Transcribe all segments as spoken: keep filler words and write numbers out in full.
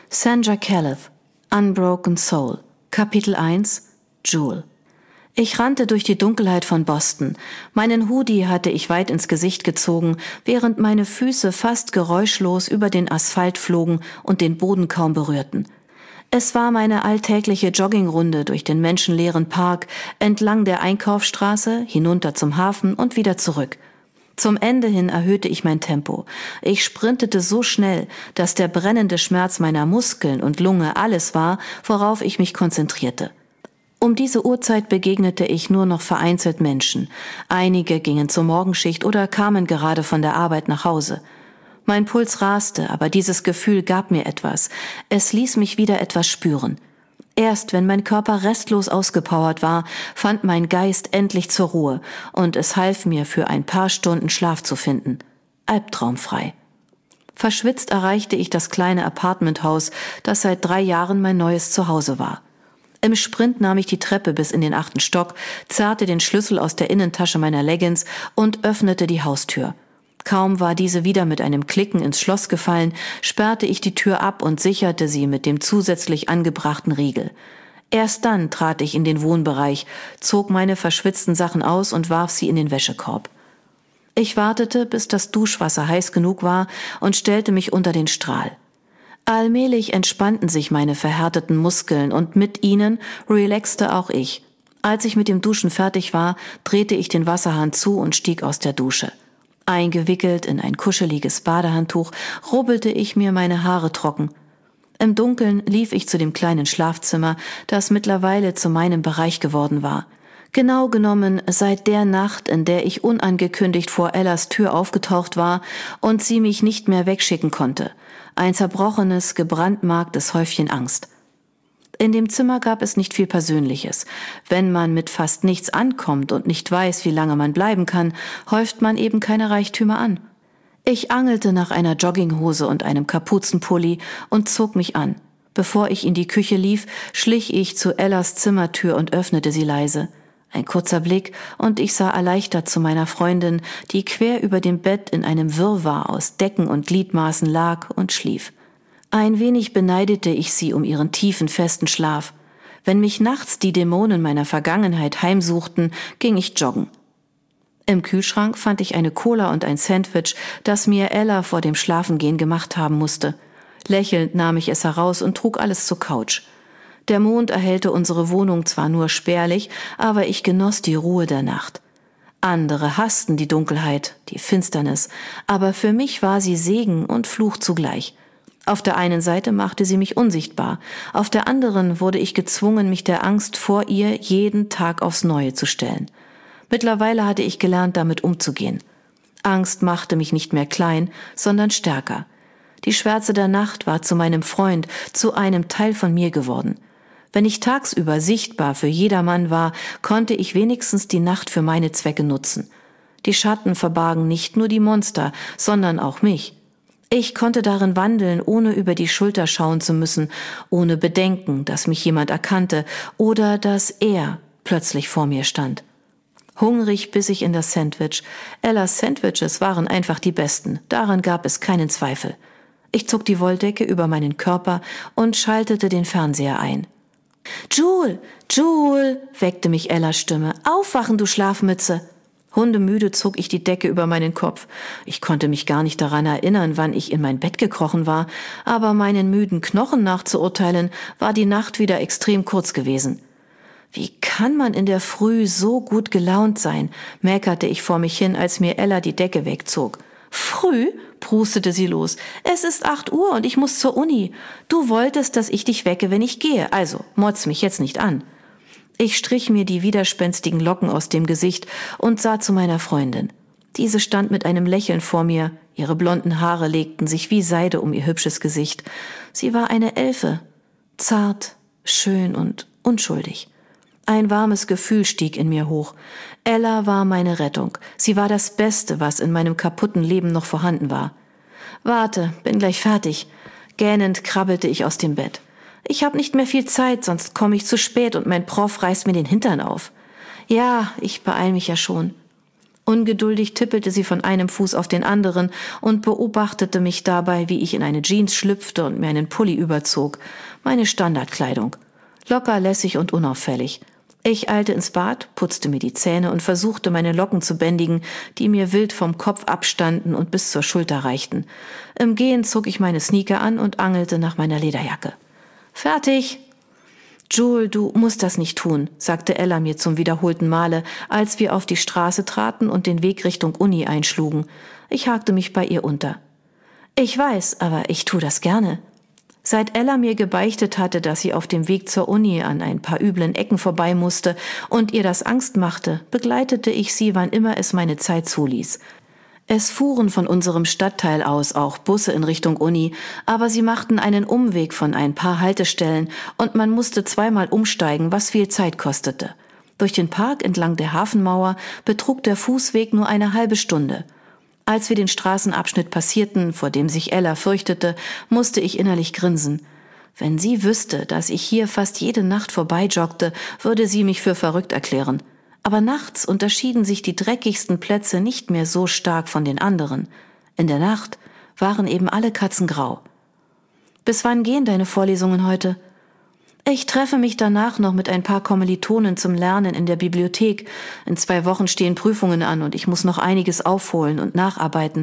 Sandra Calleth, Unbroken Soul, Kapitel eins, Jewel. Ich rannte durch die Dunkelheit von Boston. Meinen Hoodie hatte ich weit ins Gesicht gezogen, während meine Füße fast geräuschlos über den Asphalt flogen und den Boden kaum berührten. Es war meine alltägliche Joggingrunde durch den menschenleeren Park, entlang der Einkaufsstraße, hinunter zum Hafen und wieder zurück. Zum Ende hin erhöhte ich mein Tempo. Ich sprintete so schnell, dass der brennende Schmerz meiner Muskeln und Lunge alles war, worauf ich mich konzentrierte. Um diese Uhrzeit begegnete ich nur noch vereinzelt Menschen. Einige gingen zur Morgenschicht oder kamen gerade von der Arbeit nach Hause. Mein Puls raste, aber dieses Gefühl gab mir etwas. Es ließ mich wieder etwas spüren. Erst wenn mein Körper restlos ausgepowert war, fand mein Geist endlich zur Ruhe und es half mir, für ein paar Stunden Schlaf zu finden. Albtraumfrei. Verschwitzt erreichte ich das kleine Apartmenthaus, das seit drei Jahren mein neues Zuhause war. Im Sprint nahm ich die Treppe bis in den achten Stock, zerrte den Schlüssel aus der Innentasche meiner Leggings und öffnete die Haustür. Kaum war diese wieder mit einem Klicken ins Schloss gefallen, sperrte ich die Tür ab und sicherte sie mit dem zusätzlich angebrachten Riegel. Erst dann trat ich in den Wohnbereich, zog meine verschwitzten Sachen aus und warf sie in den Wäschekorb. Ich wartete, bis das Duschwasser heiß genug war und stellte mich unter den Strahl. Allmählich entspannten sich meine verhärteten Muskeln und mit ihnen relaxte auch ich. Als ich mit dem Duschen fertig war, drehte ich den Wasserhahn zu und stieg aus der Dusche. Eingewickelt in ein kuscheliges Badehandtuch rubbelte ich mir meine Haare trocken. Im Dunkeln lief ich zu dem kleinen Schlafzimmer, das mittlerweile zu meinem Bereich geworden war. Genau genommen seit der Nacht, in der ich unangekündigt vor Ellas Tür aufgetaucht war und sie mich nicht mehr wegschicken konnte. Ein zerbrochenes, gebrandmarktes Häufchen Angst. In dem Zimmer gab es nicht viel Persönliches. Wenn man mit fast nichts ankommt und nicht weiß, wie lange man bleiben kann, häuft man eben keine Reichtümer an. Ich angelte nach einer Jogginghose und einem Kapuzenpulli und zog mich an. Bevor ich in die Küche lief, schlich ich zu Ellas Zimmertür und öffnete sie leise. Ein kurzer Blick und ich sah erleichtert zu meiner Freundin, die quer über dem Bett in einem Wirrwarr aus Decken und Gliedmaßen lag und schlief. Ein wenig beneidete ich sie um ihren tiefen, festen Schlaf. Wenn mich nachts die Dämonen meiner Vergangenheit heimsuchten, ging ich joggen. Im Kühlschrank fand ich eine Cola und ein Sandwich, das mir Ella vor dem Schlafengehen gemacht haben musste. Lächelnd nahm ich es heraus und trug alles zur Couch. Der Mond erhellte unsere Wohnung zwar nur spärlich, aber ich genoss die Ruhe der Nacht. Andere hassten die Dunkelheit, die Finsternis, aber für mich war sie Segen und Fluch zugleich. Auf der einen Seite machte sie mich unsichtbar, auf der anderen wurde ich gezwungen, mich der Angst vor ihr jeden Tag aufs Neue zu stellen. Mittlerweile hatte ich gelernt, damit umzugehen. Angst machte mich nicht mehr klein, sondern stärker. Die Schwärze der Nacht war zu meinem Freund, zu einem Teil von mir geworden. Wenn ich tagsüber sichtbar für jedermann war, konnte ich wenigstens die Nacht für meine Zwecke nutzen. Die Schatten verbargen nicht nur die Monster, sondern auch mich. Ich konnte darin wandeln, ohne über die Schulter schauen zu müssen, ohne Bedenken, dass mich jemand erkannte oder dass er plötzlich vor mir stand. Hungrig biss ich in das Sandwich. Ellas Sandwiches waren einfach die besten, daran gab es keinen Zweifel. Ich zog die Wolldecke über meinen Körper und schaltete den Fernseher ein. »Jewel, Jewel«, weckte mich Ellas Stimme. »Aufwachen, du Schlafmütze!« Hundemüde zog ich die Decke über meinen Kopf. Ich konnte mich gar nicht daran erinnern, wann ich in mein Bett gekrochen war, aber meinen müden Knochen nachzuurteilen, war die Nacht wieder extrem kurz gewesen. »Wie kann man in der Früh so gut gelaunt sein?«, meckerte ich vor mich hin, als mir Ella die Decke wegzog. »Früh?«, prustete sie los. »Es ist acht Uhr und ich muss zur Uni. Du wolltest, dass ich dich wecke, wenn ich gehe, also motz mich jetzt nicht an.« Ich strich mir die widerspenstigen Locken aus dem Gesicht und sah zu meiner Freundin. Diese stand mit einem Lächeln vor mir, ihre blonden Haare legten sich wie Seide um ihr hübsches Gesicht. Sie war eine Elfe, zart, schön und unschuldig. Ein warmes Gefühl stieg in mir hoch. Ella war meine Rettung. Sie war das Beste, was in meinem kaputten Leben noch vorhanden war. »Warte, bin gleich fertig.« Gähnend krabbelte ich aus dem Bett. »Ich habe nicht mehr viel Zeit, sonst komme ich zu spät und mein Prof reißt mir den Hintern auf.« »Ja, ich beeil mich ja schon.« Ungeduldig tippelte sie von einem Fuß auf den anderen und beobachtete mich dabei, wie ich in eine Jeans schlüpfte und mir einen Pulli überzog. Meine Standardkleidung. Locker, lässig und unauffällig. Ich eilte ins Bad, putzte mir die Zähne und versuchte, meine Locken zu bändigen, die mir wild vom Kopf abstanden und bis zur Schulter reichten. Im Gehen zog ich meine Sneaker an und angelte nach meiner Lederjacke. »Fertig!« »Jule, du musst das nicht tun«, sagte Ella mir zum wiederholten Male, als wir auf die Straße traten und den Weg Richtung Uni einschlugen. Ich hakte mich bei ihr unter. »Ich weiß, aber ich tu das gerne.« Seit Ella mir gebeichtet hatte, dass sie auf dem Weg zur Uni an ein paar üblen Ecken vorbei musste und ihr das Angst machte, begleitete ich sie, wann immer es meine Zeit zuließ. Es fuhren von unserem Stadtteil aus auch Busse in Richtung Uni, aber sie machten einen Umweg von ein paar Haltestellen und man musste zweimal umsteigen, was viel Zeit kostete. Durch den Park entlang der Hafenmauer betrug der Fußweg nur eine halbe Stunde. Als wir den Straßenabschnitt passierten, vor dem sich Ella fürchtete, musste ich innerlich grinsen. Wenn sie wüsste, dass ich hier fast jede Nacht vorbeijoggte, würde sie mich für verrückt erklären. Aber nachts unterschieden sich die dreckigsten Plätze nicht mehr so stark von den anderen. In der Nacht waren eben alle Katzen grau. »Bis wann gehen deine Vorlesungen heute?« »Ich treffe mich danach noch mit ein paar Kommilitonen zum Lernen in der Bibliothek. In zwei Wochen stehen Prüfungen an und ich muss noch einiges aufholen und nacharbeiten.«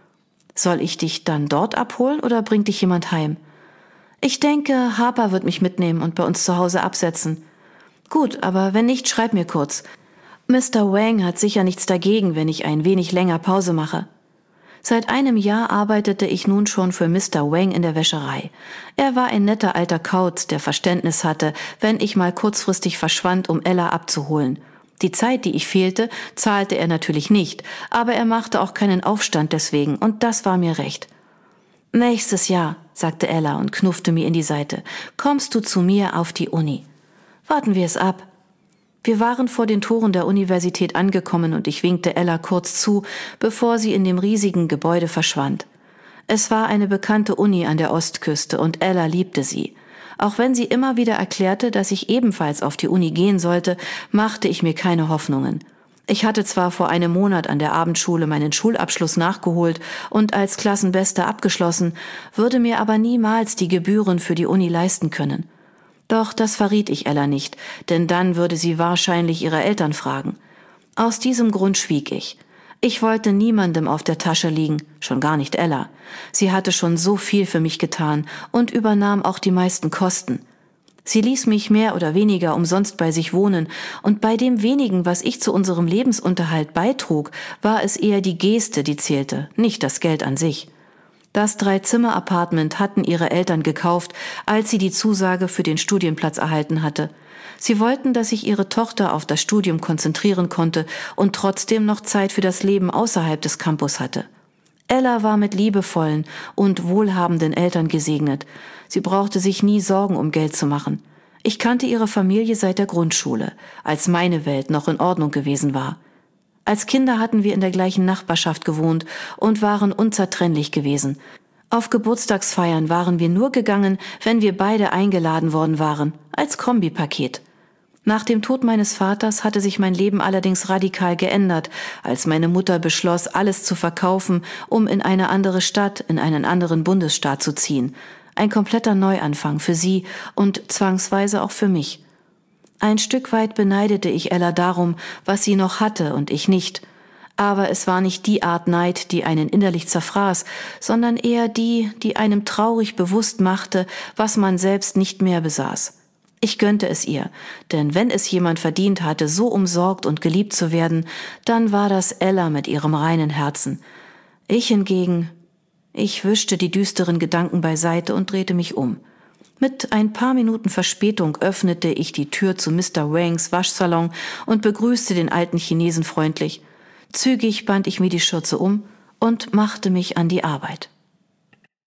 »Soll ich dich dann dort abholen oder bringt dich jemand heim?« »Ich denke, Harper wird mich mitnehmen und bei uns zu Hause absetzen.« »Gut, aber wenn nicht, schreib mir kurz. Mister Wang hat sicher nichts dagegen, wenn ich ein wenig länger Pause mache.« Seit einem Jahr arbeitete ich nun schon für Mister Wang in der Wäscherei. Er war ein netter alter Kauz, der Verständnis hatte, wenn ich mal kurzfristig verschwand, um Ella abzuholen. Die Zeit, die ich fehlte, zahlte er natürlich nicht, aber er machte auch keinen Aufstand deswegen, und das war mir recht. »Nächstes Jahr«, sagte Ella und knuffte mir in die Seite, »kommst du zu mir auf die Uni. Warten wir es ab.« Wir waren vor den Toren der Universität angekommen und ich winkte Ella kurz zu, bevor sie in dem riesigen Gebäude verschwand. Es war eine bekannte Uni an der Ostküste und Ella liebte sie. Auch wenn sie immer wieder erklärte, dass ich ebenfalls auf die Uni gehen sollte, machte ich mir keine Hoffnungen. Ich hatte zwar vor einem Monat an der Abendschule meinen Schulabschluss nachgeholt und als Klassenbeste abgeschlossen, würde mir aber niemals die Gebühren für die Uni leisten können. Doch das verriet ich Ella nicht, denn dann würde sie wahrscheinlich ihre Eltern fragen. Aus diesem Grund schwieg ich. Ich wollte niemandem auf der Tasche liegen, schon gar nicht Ella. Sie hatte schon so viel für mich getan und übernahm auch die meisten Kosten. Sie ließ mich mehr oder weniger umsonst bei sich wohnen, und bei dem wenigen, was ich zu unserem Lebensunterhalt beitrug, war es eher die Geste, die zählte, nicht das Geld an sich. Das Drei-Zimmer-Apartment hatten ihre Eltern gekauft, als sie die Zusage für den Studienplatz erhalten hatte. Sie wollten, dass sich ihre Tochter auf das Studium konzentrieren konnte und trotzdem noch Zeit für das Leben außerhalb des Campus hatte. Ella war mit liebevollen und wohlhabenden Eltern gesegnet. Sie brauchte sich nie Sorgen um Geld zu machen. Ich kannte ihre Familie seit der Grundschule, als meine Welt noch in Ordnung gewesen war. Als Kinder hatten wir in der gleichen Nachbarschaft gewohnt und waren unzertrennlich gewesen. Auf Geburtstagsfeiern waren wir nur gegangen, wenn wir beide eingeladen worden waren, als Kombipaket. Nach dem Tod meines Vaters hatte sich mein Leben allerdings radikal geändert, als meine Mutter beschloss, alles zu verkaufen, um in eine andere Stadt, in einen anderen Bundesstaat zu ziehen. Ein kompletter Neuanfang für sie und zwangsweise auch für mich. Ein Stück weit beneidete ich Ella darum, was sie noch hatte und ich nicht. Aber es war nicht die Art Neid, die einen innerlich zerfraß, sondern eher die, die einem traurig bewusst machte, was man selbst nicht mehr besaß. Ich gönnte es ihr, denn wenn es jemand verdient hatte, so umsorgt und geliebt zu werden, dann war das Ella mit ihrem reinen Herzen. Ich hingegen, ich wischte die düsteren Gedanken beiseite und drehte mich um. Mit ein paar Minuten Verspätung öffnete ich die Tür zu Mister Wangs Waschsalon und begrüßte den alten Chinesen freundlich. Zügig band ich mir die Schürze um und machte mich an die Arbeit.